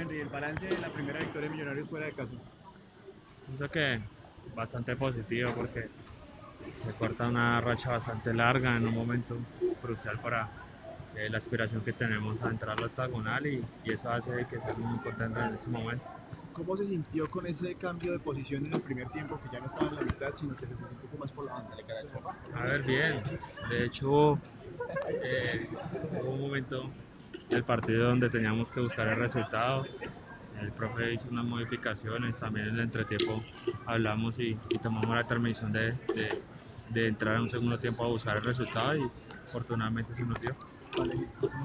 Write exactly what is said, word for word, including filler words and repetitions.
Henry, el balance de la primera victoria de Millonarios fuera de casa. Pienso que bastante positivo porque se corta una racha bastante larga en un momento crucial para eh, la aspiración que tenemos a entrar al octagonal y, y eso hace que sea muy importante en ese momento. ¿Cómo se sintió con ese cambio de posición en el primer tiempo, que ya no estaba en la mitad, sino que se jugó un poco más por la banda? A ver, bien. De hecho, eh, hubo un momento del partido donde teníamos que buscar el resultado. El profe hizo unas modificaciones, también en el entretiempo hablamos y, y tomamos la determinación de, de, de entrar en un segundo tiempo a buscar el resultado y afortunadamente se nos dio. Vale,